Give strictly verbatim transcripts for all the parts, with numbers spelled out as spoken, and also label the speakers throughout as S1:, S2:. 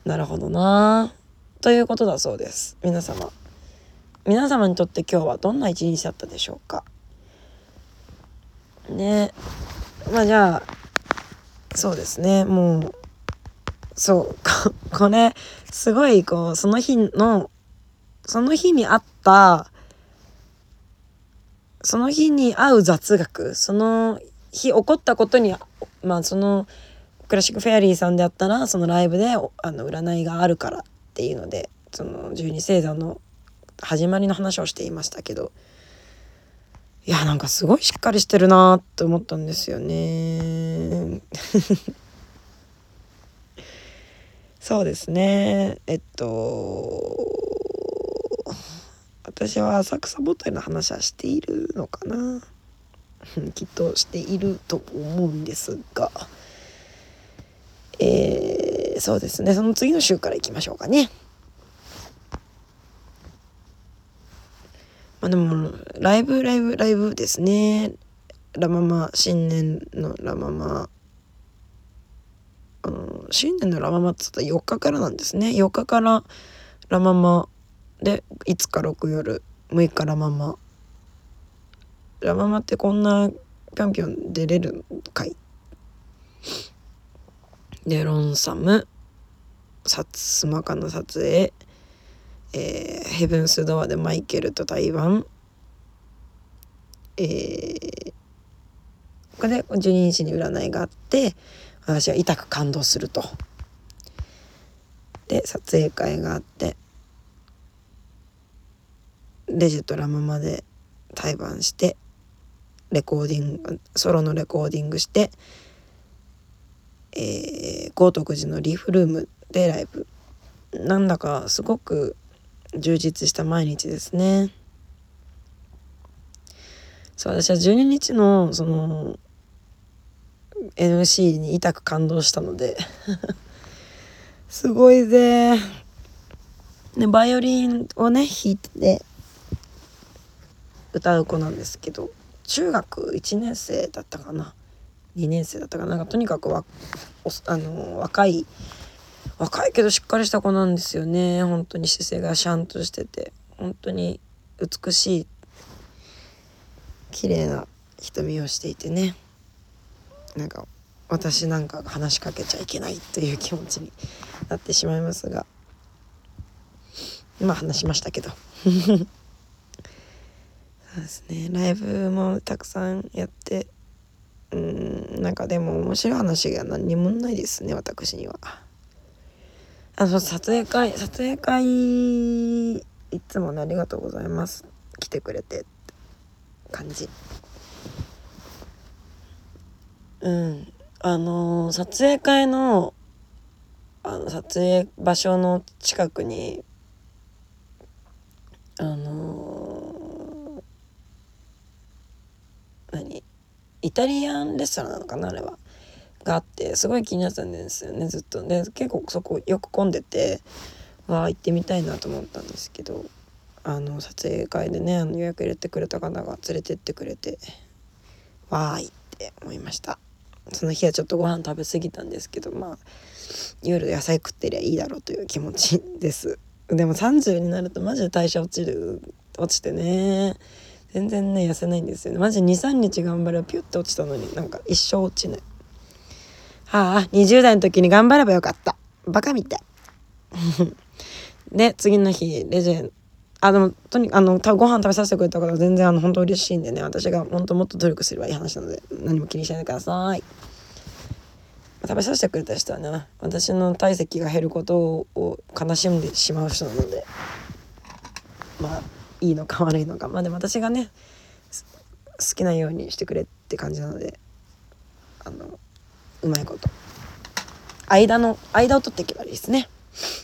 S1: なるほどなということだそうです。皆様皆様にとって今日はどんな一日だったでしょうかね。まあじゃあそうですね、もうそうこれすごいこうその日のその日にあったその日に合う雑学、その日起こったことに、まあそのクラシックフェアリーさんであったらそのライブであの占いがあるからっていうので、その十二星座の始まりの話をしていましたけど、いやなんかすごいしっかりしてるなって思ったんですよねそうですね、えっと私は浅草ボトルの話はしているのかなきっとしていると思うんですが、えー、そうですね、その次の週からいきましょうかね。まあでもライブライブライブですね。ラママ新年のラママ、あの新年のラママって言ったらよっかからなんですね。よっかからラママでいつかろく夜むいかラママ。ラママってこんなぴょんぴょん出れるかい。でロンサムサツスマカの撮影、えー、ヘブンスドアでマイケルと台湾、えー、これでじゅうににちに占いがあって私は痛く感動すると。で撮影会があってレジとラママで対バンしてレコーディングソロのレコーディングして、えー、豪徳寺のリーフルームでライブ。なんだかすごく充実した毎日ですね。そう私はじゅうににちのその エムシー に痛く感動したのですごいぜ。でバイオリンをね弾いて歌う子なんですけど、中学いちねん生だったかなにねん生だったかな、なんかとにかくわあの若い若いけどしっかりした子なんですよね。本当に姿勢がシャンとしてて本当に美しい綺麗な瞳をしていてね、なんか私なんか話しかけちゃいけないという気持ちになってしまいますが、今話しましたけどそうですね、ライブもたくさんやって、うーんなんかでも面白い話が何にもないですね私には。あの撮影会撮影会いつもねありがとうございます来てくれてって感じ。うんあのー、撮影会のあの撮影場所の近くにあのー、何イタリアンレストランなのかなあれはがあってすごい気になってたんですよねずっと。で結構そこよく混んでてわあ行ってみたいなと思ったんですけど、あの撮影会でねあの予約入れてくれた方が連れてってくれてわーいって思いました。その日はちょっとご飯食べ過ぎたんですけど、まあ夜野菜食ってりゃいいだろうという気持ちです。でもさんじゅうになるとマジで代謝落ちる落ちてね全然ね痩せないんですよね。マジ にさんにち頑張ればピュッて落ちたのになんか一生落ちない。はあにじゅう代の時に頑張ればよかったバカみたいで次の日レジェンあでもとにあの多分ご飯食べさせてくれた方は全然あの本当嬉しいんでね、私が本当もっと努力すればいい話なので何も気にしないでください。食べさせてくれた人はね私の体積が減ることを悲しんでしまう人なので、まあいいのか悪いのか、まあでも私がね好きなようにしてくれって感じなので、あのうまいこと間の間を取っていけばいいですね。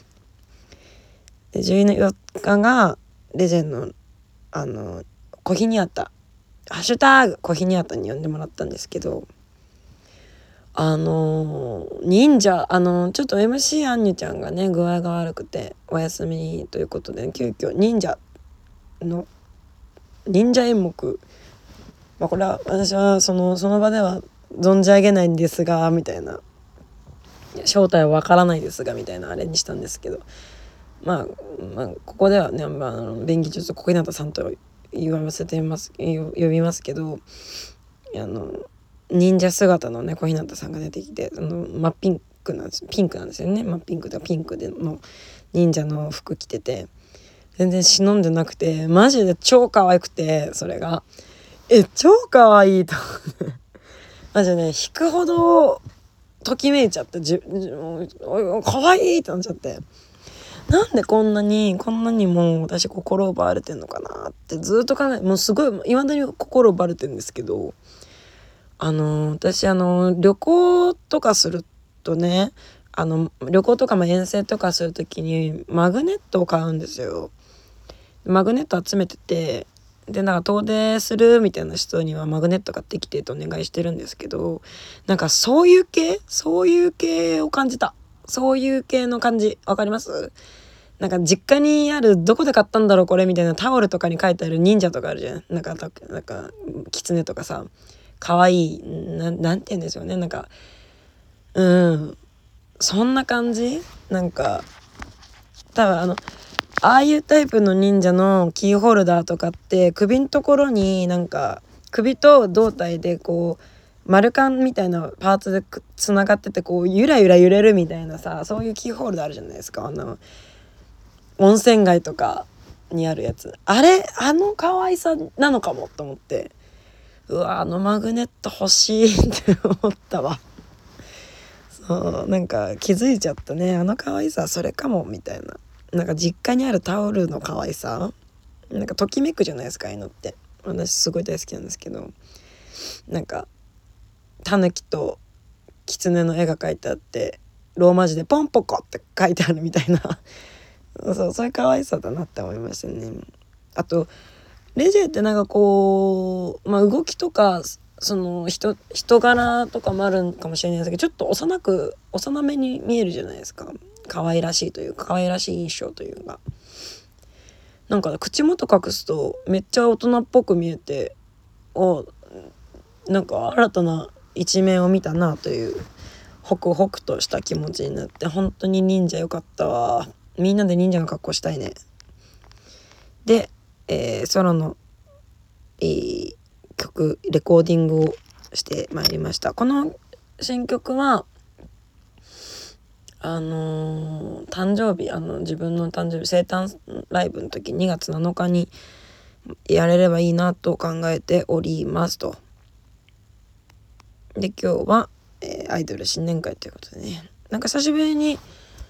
S1: でじゅうよっかがレジェンのあの小日にあったハッシュタグ小日にあったに呼んでもらったんですけど、あの忍者あのちょっと エムシー アンニュちゃんがね具合が悪くてお休みということで急遽忍者の忍者演目、まあ、これは私はそのその場では存じ上げないんですがみたいな正体はわからないですがみたいなあれにしたんですけど、まあ、まあここではね、まあ、あの便宜上小日向さんと言わせてます呼びますけど、あの忍者姿のね小日向さんが出てきて、あの真っピンクなんですピンクなんですよね。真っピンクでピンクでの忍者の服着てて、全然忍んでなくて、マジで超可愛くて、それがえ超可愛いと思ってマジでね、引くほどときめいちゃって、じじ可愛いってなっちゃって、なんでこんなにこんなにも私心奪われてんのかなってずっと考え、もうすごい未だに心奪われてるんですけど、あの私あの旅行とかするとね、あの旅行とかも遠征とかするときにマグネットを買うんですよ。マグネット集めてて、でなんか遠出するみたいな人にはマグネット買ってきてとお願いしてるんですけど、なんかそういう系そういう系を感じた。そういう系の感じわかります？なんか実家にあるどこで買ったんだろうこれみたいなタオルとかに書いてある忍者とかあるじゃん。なんかなんか狐とかさ、可愛いな、なんて言うんでしょうね、なんかうんそんな感じ。なんか多分あのああいうタイプの忍者のキーホルダーとかって首のところになんか首と胴体でこう丸カンみたいなパーツでつながってて、こうゆらゆら揺れるみたいなさ、そういうキーホルダーあるじゃないですか。あの温泉街とかにあるやつ、あれあの可愛さなのかもと思って、うわあのマグネット欲しいって思ったわ。そうなんか気づいちゃったね、あの可愛さそれかもみたいな。なんか実家にあるタオルの可愛さ、なんかときめくじゃないですか、ああいうのって。私すごい大好きなんですけど、なんかタヌキとキツネの絵が描いてあってローマ字でポンポコって書いてあるみたいなそうそういう可愛さだなって思いましたね。あとレジェってなんかこう、まあ、動きとかその 人, 人柄とかもあるかもしれないですけど、ちょっと幼く幼めに見えるじゃないですか。可愛らしいというか可愛らしい印象というか、なんか口元隠すとめっちゃ大人っぽく見えて、おなんか新たな一面を見たなというホクホクとした気持ちになって、本当に忍者よかったわ。みんなで忍者の格好したいね。で、えー、ソロの、えー、曲レコーディングをしてまいりました。この新曲はあのー、誕生日あの自分の誕生日生誕ライブの時にがつなのかにやれればいいなと考えておりますと。で今日は、えー、アイドル新年会ということでね、なんか久しぶりに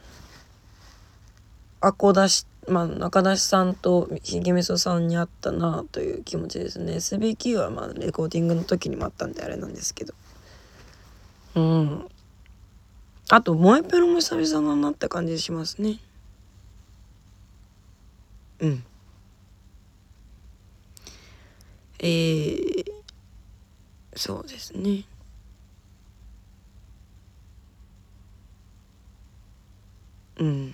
S1: アコダシ、まあ、中出さんとひげみそさんに会ったなという気持ちですね。 エスビーキュー はまあレコーディングの時にもあったんであれなんですけど、うんあと萌えペロも久々だなって感じしますね。うんえー、そうですね。うん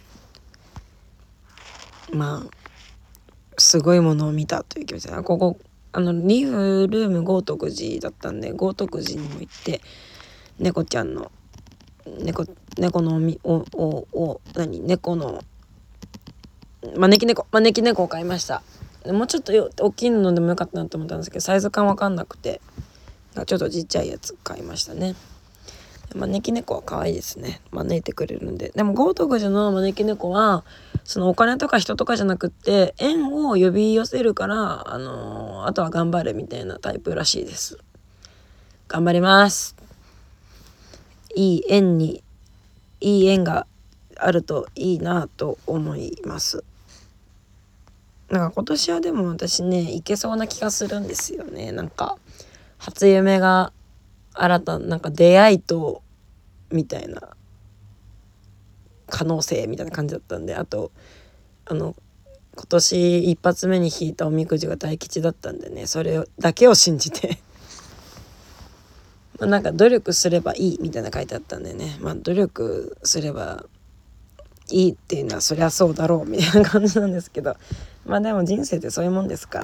S1: まあすごいものを見たという気持ちで、ここあのリフルーム豪徳寺だったんで、豪徳寺にも行って猫ちゃんの猫猫のおみおおお何猫の招き猫招き猫を買いました。もうちょっと大きいのでもよかったなと思ったんですけど、サイズ感わかんなくてちょっとちっちゃいやつ買いましたね。招き猫は可愛いですね。招いてくれるんで。でも豪徳寺の招き猫はそのお金とか人とかじゃなくって縁を呼び寄せるから、あのー、あとは頑張るみたいなタイプらしいです。頑張ります。いい縁にいい縁があるといいなと思います。なんか今年はでも私ねいけそうな気がするんですよね。なんか初夢が新たなんか出会いとみたいな可能性みたいな感じだったんで、あとあの今年一発目に引いたおみくじが大吉だったんでね、それだけを信じてまあなんか努力すればいいみたいな書いてあったんでね、まあ努力すればいいっていうのはそりゃそうだろうみたいな感じなんですけど、まあでも人生ってそういうもんですから。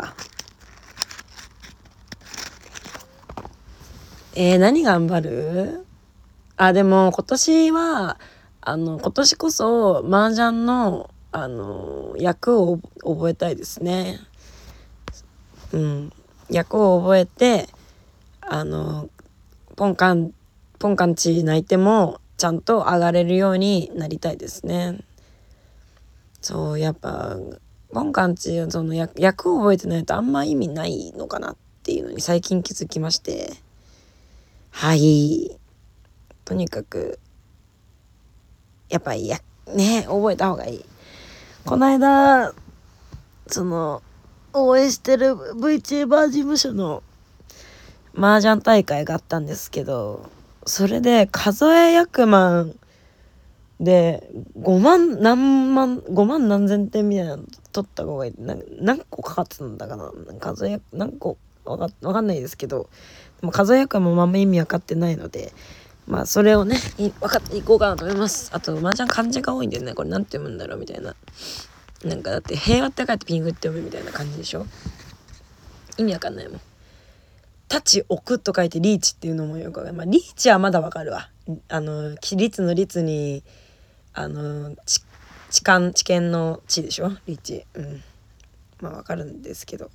S1: えー、何頑張る？ あでも今年はあの今年こそ麻雀のあの役を覚えたいですね。うん、役を覚えてあのポンカンポンカンチ泣いてもちゃんと上がれるようになりたいですね。そうやっぱポンカンチその役役を覚えてないとあんま意味ないのかなっていうのに最近気づきまして、はいとにかくやっぱりやね覚えた方がいい。この間その応援してる VTuber 事務所の麻雀大会があったんですけど、それで数え役満でごまん何万ごまん何千点みたいなの取った子がいて、な何個かかってたんだかな、数え何個わかわかんないですけど、でも数え役もあんま意味わかってないので、まあそれをね分かっていこうかなと思います。あと麻雀漢字が多いんでね、これなんて読むんだろうみたいな、なんかだって平和って書いてピングって読むみたいな感じでしょ。意味わかんないもん。タチ置くと書いてリーチっていうのもよくわかる。まあリーチはまだわかるわ。あの律の律にあの知知見知見の知でしょ、リーチ。うんまあわかるんですけど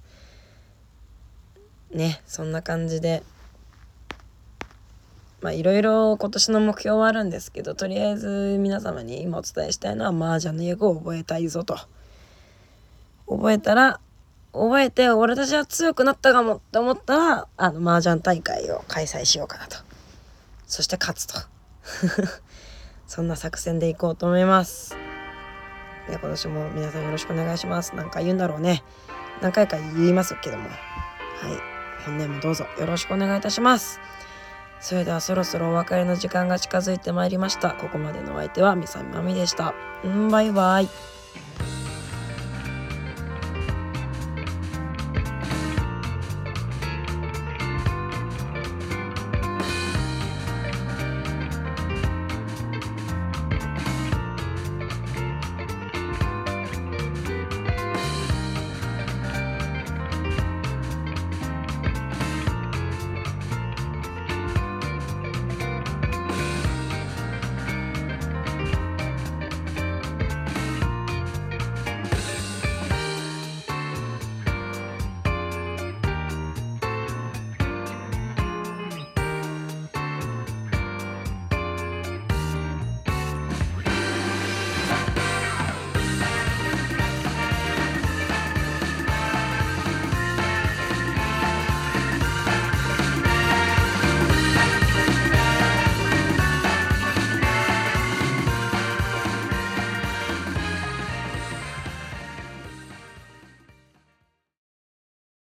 S1: ね、そんな感じでまあいろいろ今年の目標はあるんですけど、とりあえず皆様に今お伝えしたいのは麻雀の役を覚えたいぞと。覚えたら覚えて俺たちは強くなったかもって思ったらあの麻雀大会を開催しようかなと。そして勝つとそんな作戦でいこうと思います。で今年も皆さんよろしくお願いします。なんか言うんだろうね、何回か言いますけども、はい本年もどうぞよろしくお願いいたします。それではそろそろお別れの時間が近づいてまいりました。ここまでのお相手はみさみまみでした。んバイバイ。